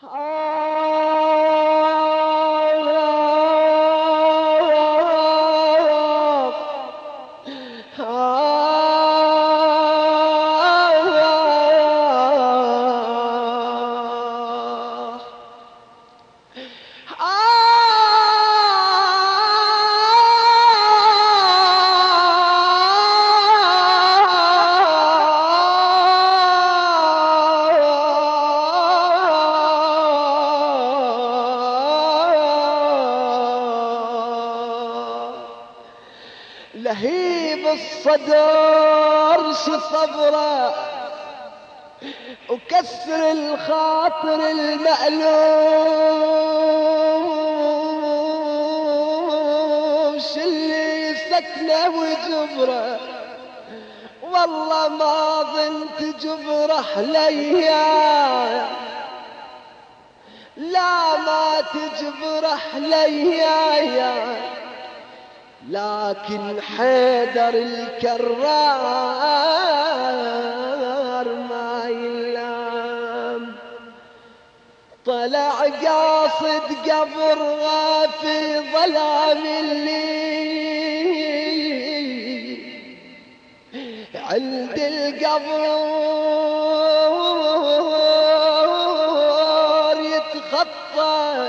لهيب الصدر شو صبره وكسر الخاطر المألوم اللي سكنه وجبره والله ما ظنت جبره ليا لا ما تجبره ليا لكن حيدر الكرار ما يلام طلع قاصد قبرها في ظلام الليل عند القبر يتخطى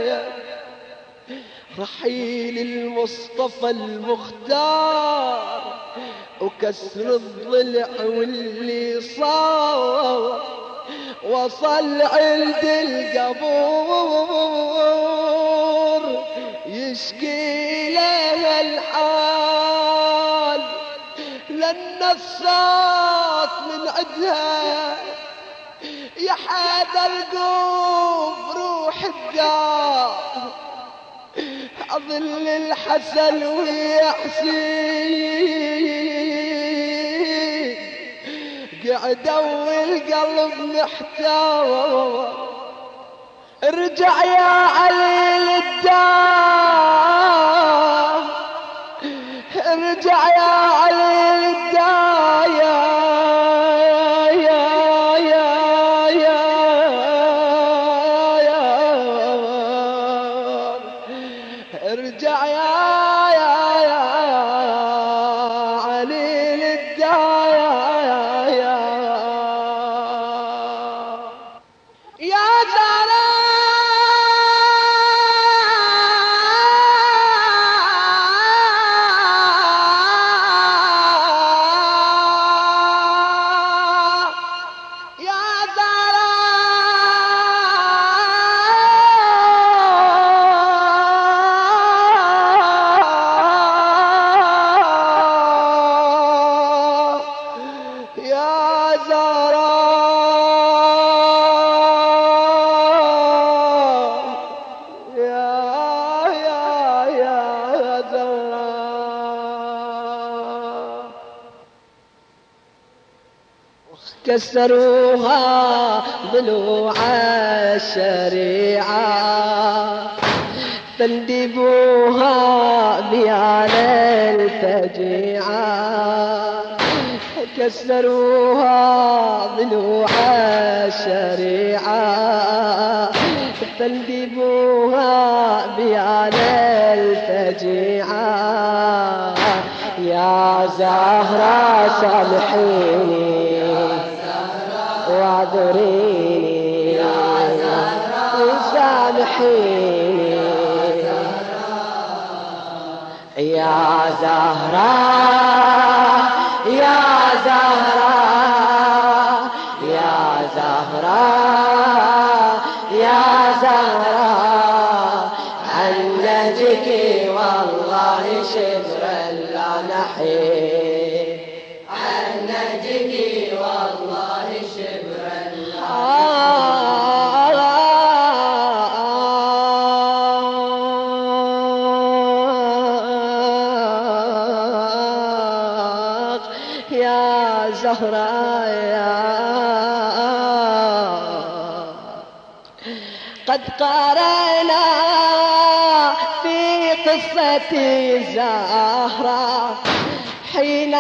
رحيل المصطفى المختار وكسر الضلع واللي صار وصل عند القبور يشكي له الحال لأن الصوت من عدها يا حيدر قوم روح الدار أظل الحسن ويحسين قعدوا والقلب محتار ارجع يا علي للدار ارجع يا علي للدار ارجع يا علي للدار يا زهراء كسروها ضلوع الشريعة فندبوها بيان الفجيعة كسروها ضلوع الشريعة فندبوها بيان الفجيعة يا زهرة سامحيني واعذريني يا زهراء سامحيني يا زهراء يا زهراء يا زهراء يا زهراء عن نهجك والله شبرا لا نحيد عن نهجك والله شبرا يا زهراء قد قرأنا في قصة زهراء حين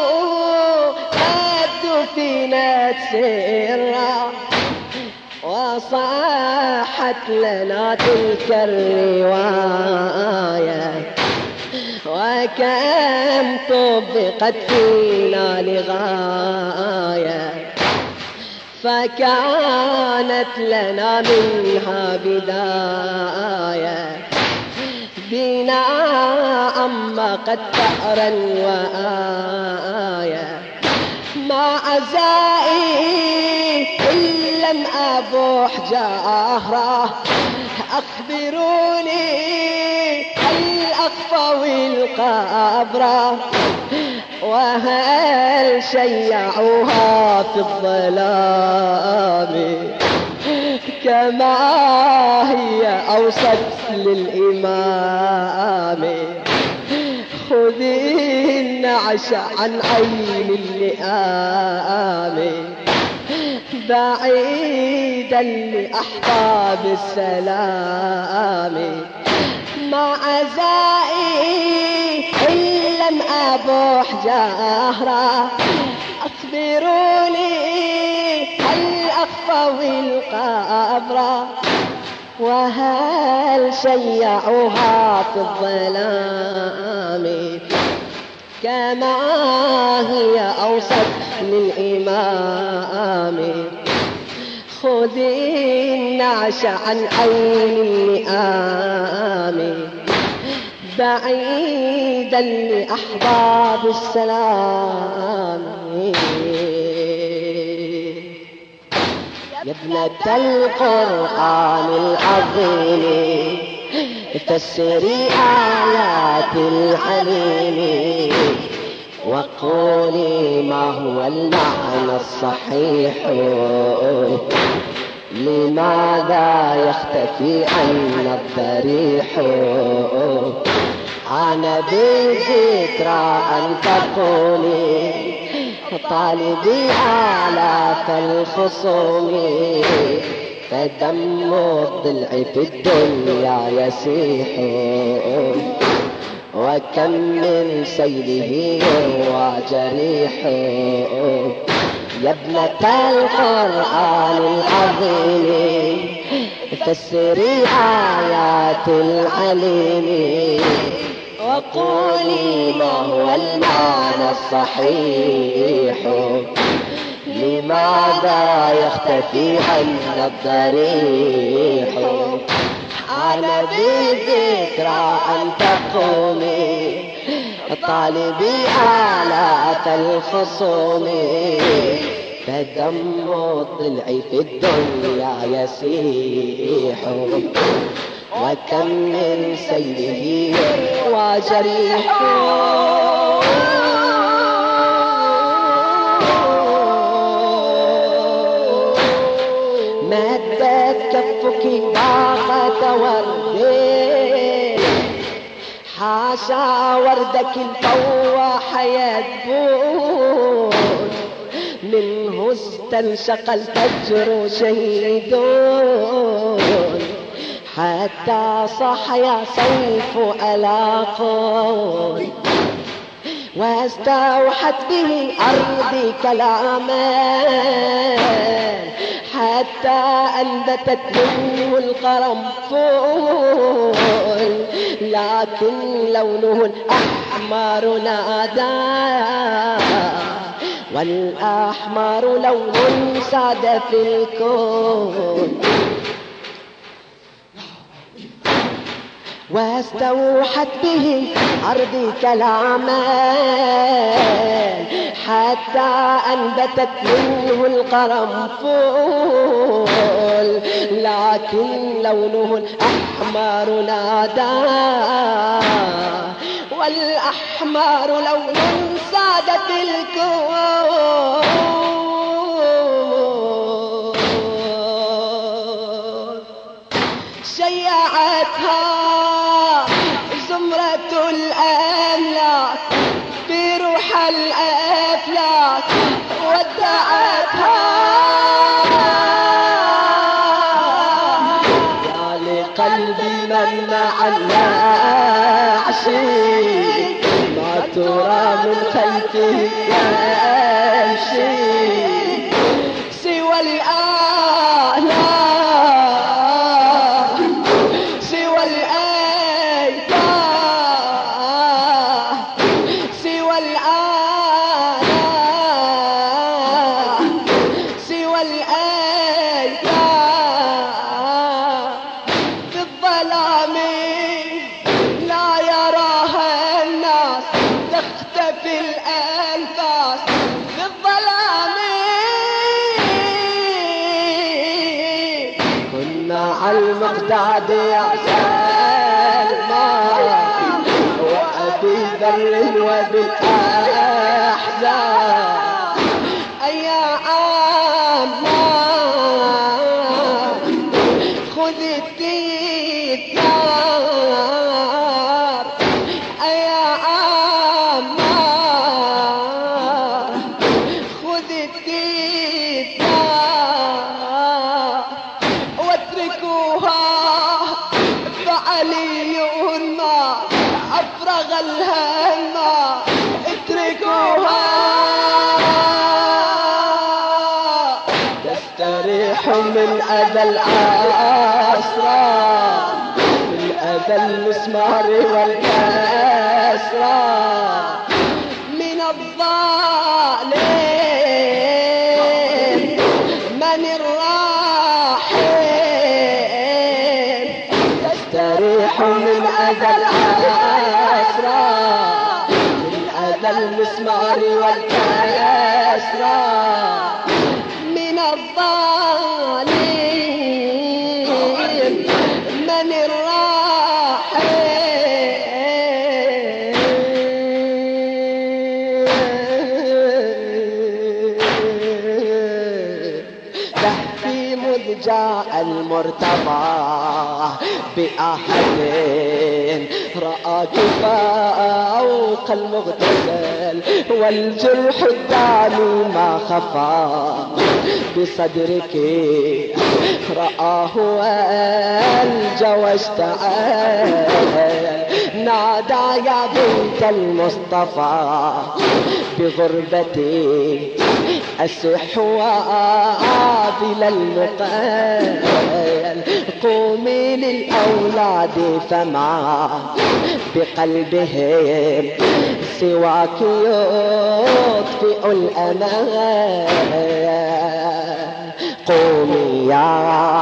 قالوا قد دفنت سرا فصاحت لنا تلك الرواية وكم طبقت فينا لغاية فكانت لنا منها بداية بنا أما قد ثأرا وآية ما عزائي إن لم أبوح جهرا أخبروني هل أخفوا القبر وهل شيعوها في الظلام كما هي أوسط للإمام خذي النعش عن عين اللئام بعيدا لأحباب السلام ما عزائي إن لم أبوح جهرا أخبروني هل أخفوا القبر وهل شيعوها في الظلام كما هي أوسط للإمام خذي النعش عن عين اللئام بعيدا لأحباب السلام يا ابنة القرآن العظيم فسري آيات الحليم وقولي ما هو المعنى الصحيح لماذا يختفي عنا الضريح أنا بذكرى أن تقولي طالبي آلاف الخصوم فدم الضلع في الدنيا يسيح وكم من سيله يروى جريح يا ابنة القرآن العظيم فسري آيات العليم وقولي ما هو المعنى الصحيح لماذا يختفي عنا الضريح أنا بذكرى أن تقومي طالبي آلاف الخصوم فدم الضلع في الدنيا يسيح وكم من سيله وجريح مدت كفك باقة وردي حاشا وردك الفواح يدبون منه استنشق الفجر شهيدون حتى صحيا سيف ألاقون واستوحت به أرضي كلاما حتى أنبتت منه القرنفل لكن لونه الأحمر نادى والأحمر لون ساد في الكون واستوحت به أرضي كلاما حتى أنبتت منه القرنفل لكن لونه الأحمر نادى والأحمر لون ساد في الكون شيعتها زمرة الأملاك بروح الأفلاك ودعتها يا لقلبي من مع النعشي ما ترى من خلفه يمشي سوى الآلام والأيام بالظلام لا يراها الناس، تختفي الأنفاس بالظلام. كنا على المقداد يا سلمى وأبي ذر وبالأحزان، يا عما خذ التيتار، يا عما خذ التيتار واتركوها، فعلي ما أفرغ الهم، اتركوها تستريح من أذى الأسرى، من أذى المسمار والكسرى، من الظالم من الراحم، تستريح من أذى الأسرى، من أذى المسمار والكسرى، من الظالم من الراحم. تحكي مذ جاء المرتضى بأحد رآك فوق المغتسل، والجرح الدامي ما خفى بصدرك رآه والجوى اشتعل، نادى يا بنت المصطفى بغربتي أسح وابل المقال، قومي للأولاد فما بقلبهم سواك يطفئ الأمان، قومي يا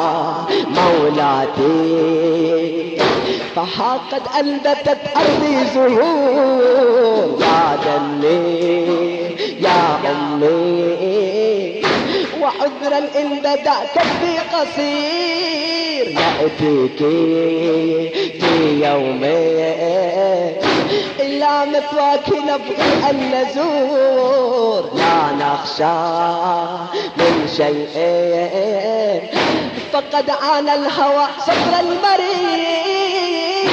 مولاتي فها قد أنبتت أرضي زهور، يا دمي يا أمي وعذرا إن بدا كفي قصير، يأتيك في يومين إلا مثواك نبغي أن نزور، لا نخشى من شيء فقد عانى الهوى صبر المريض،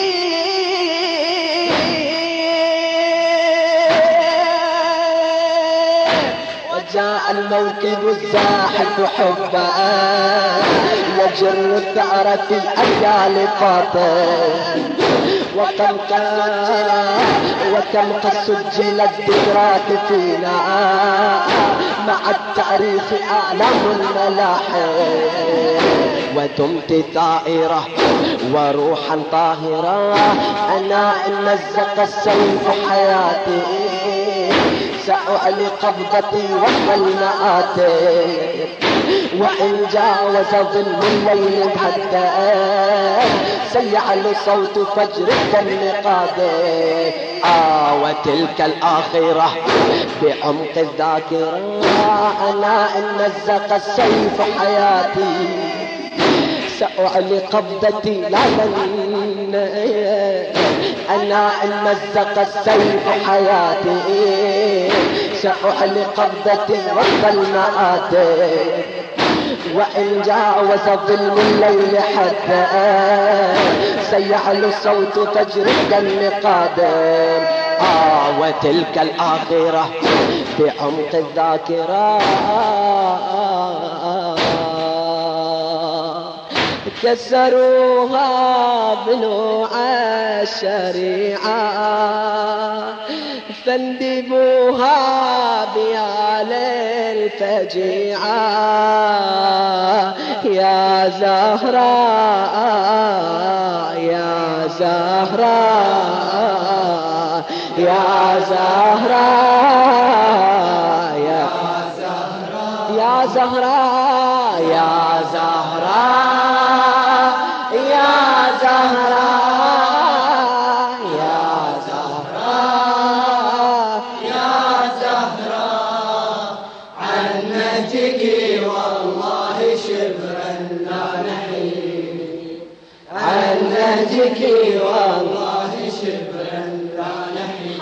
وجاء الموكب الزاحف حبا يجر الثأر في الأجيال قاطر، وكم قد سجل الذكرات فينا مع التاريخ أعلام الملاحم، ودمت ثائرة وروحا طاهرة، أنا إن مزق السيف حياتي سأعلي قبضتي وسط المآتم، وإن جاوز ظلم الليل حتى سيعلو صوت فجر النقاد، وتلك الآخرة بعمق الذاكرة، أنا إن مزق السيف حياتي سأعلي قبضتي لا لن، أنا إن مزق السيف حياتي سأعلي قبضتي وسط المآتم، وإن جاوز ظلم الليل حتى سيعلو صوت فجر النقاد، وتلك الآخرة بعمق الذاكرة كسروها بنوع الشريعة، فاندبوها بيال الفجيعة، يا زهراء يا زهراء يا زهراء يا زهراء يا زهراء يا زهراء يا زهراء يا زهراء عنتك والله شبرا لا نحيد عنتك والله شبرا لا نحيد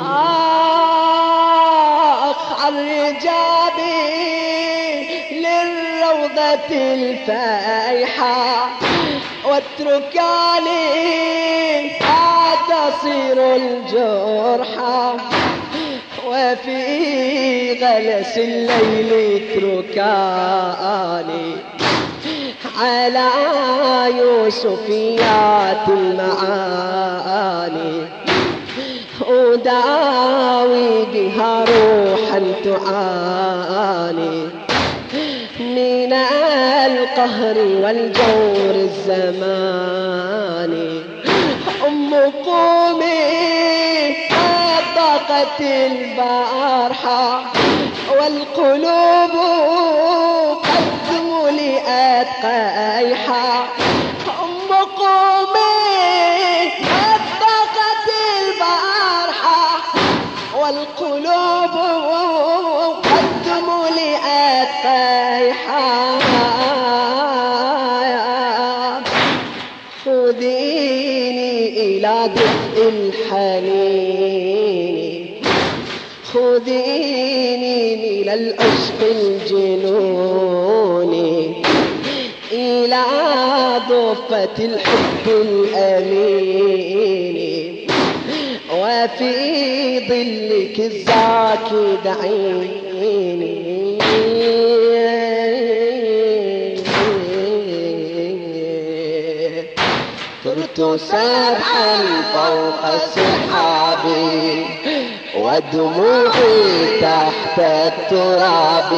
الرجابي للروضة الفايحة واتركاني تصير الجرحى وفي غلس الليل اتركاني على يوسفيات المعاني أداوي بها روحا تعاني من القهر والجور الزماني أم قومي طاقت البارحة والقلوب قد ملئت قيحة أم قومي طاقت البارحة والقلوب قد ملئت قيحة خذيني إلى دفء الحنين خذيني إلى العشق الجنوني إلى ضفة الحب الأمين وفي ظلك الزاكي دعيني طرت سرحا فوق سحابي ودموعي تحت التراب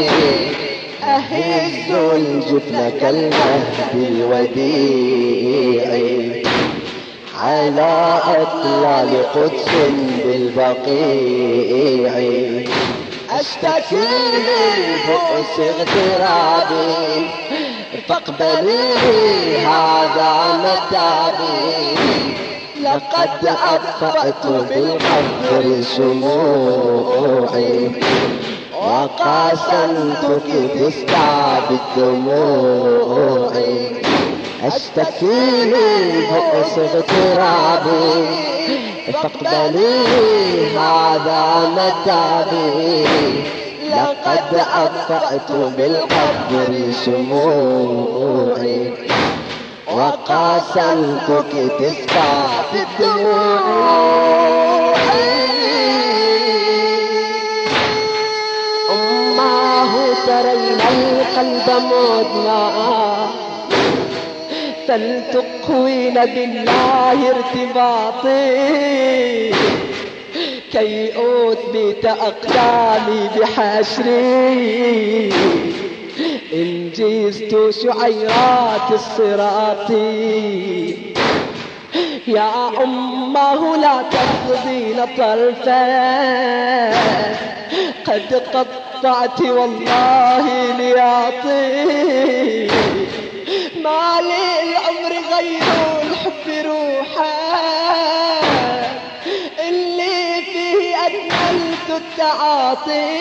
أهز الجفن كالمهد الوديع على أطلال قدس بالبقيع أشتكي من بؤس اغترابي فاقبلي هذا متابي لقد أطفأت بالقبر شموعي وقاسمتك تسكى بالدموع أشتكي من بؤس اغترابي فاقبلي هذا متابي لقد أطفأت بالقبر شموعي وقاسمتك تسكى بالدموع أماه ترين القلب مدمعا فلتقوين بالله ارتباطي كي أثبت أقدامي بحشري إن جزت شعيرات الصراط يا أماه لا تفضين طرفا قد قطعت والله لياطي ما للعمر غير الحب روحا اللي فيه أكملت التعاطي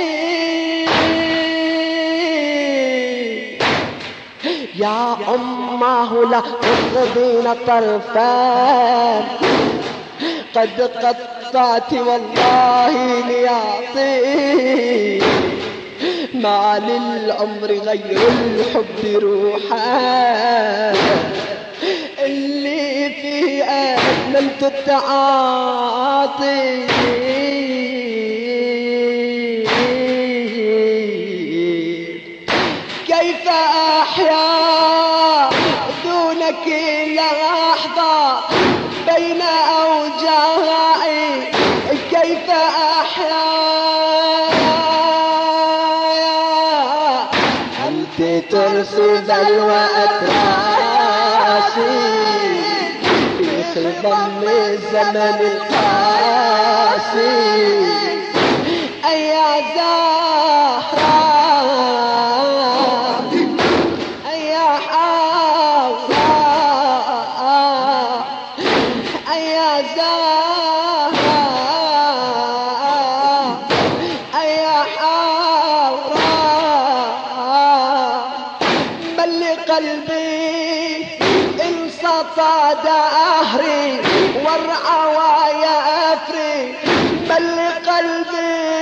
يا أماه لا تفضين طرفا قد قطعت والله لياطي ما للعمر غير الحب روحا اللي فيه أتممت التعاطي كيف أحيا دونك لحظة بين أوجاعي كيف أحيا أنت ترسي بلوى أتراسي في خضم الزمن القاسي أي زهراء بل قلبي إن سطى دهري والرعوايا أفري بل قلبي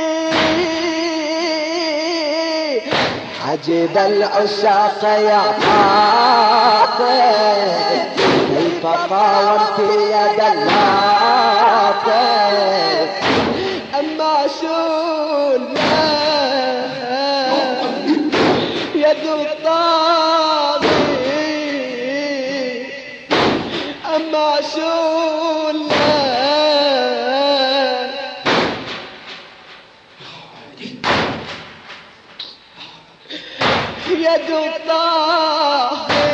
عجب العشاق يا فاطم كيف قاومت يد اللاطم أما شولا يد الطاغي أما شولا يد الطاغي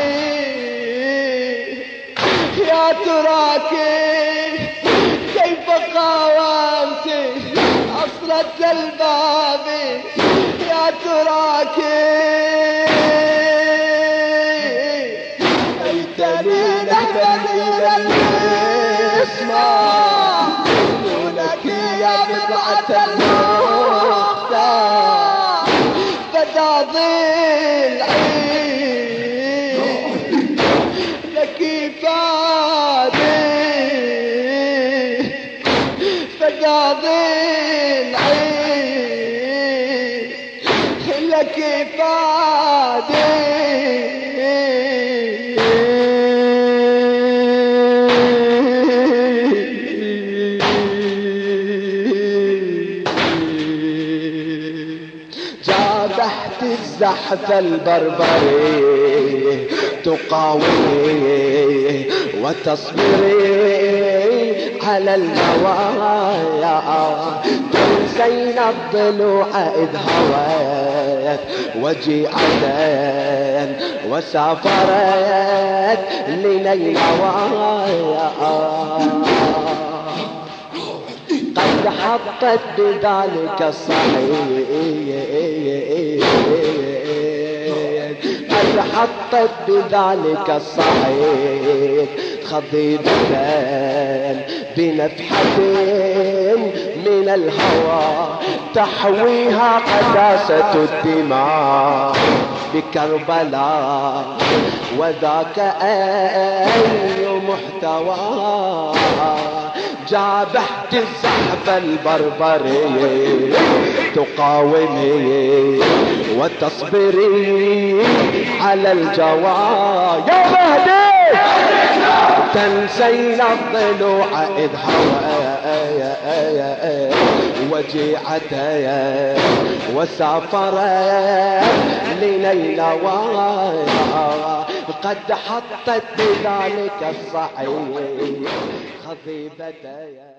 يا تراك كيف قاومت أصلت الباب يا تراك ليتني إلى الاسماء دونك يا بضعة المختار فتعظيم العين لك فادي فتعظيم العين لك فادي تحت الزحف البربري تقاومي وتصبري على النوايا تنسين الضلوع إذ هوت وجيعت وسافرت لنيل نوايا قد حطت بذلك الصعيد قد حطت بذلك الصعيد خضيبة بنفحة من الهوى تحويها قداسة الدماء بكربلاء وذاك أي محتوى جابحت الزحف البربري تقاومي وتصبري على الجوى يا مهدي تنسين الضلوع إذ هوى وجيعت وسافرت لنيل نوايا قد حطت بذلك الصعيد خضيبة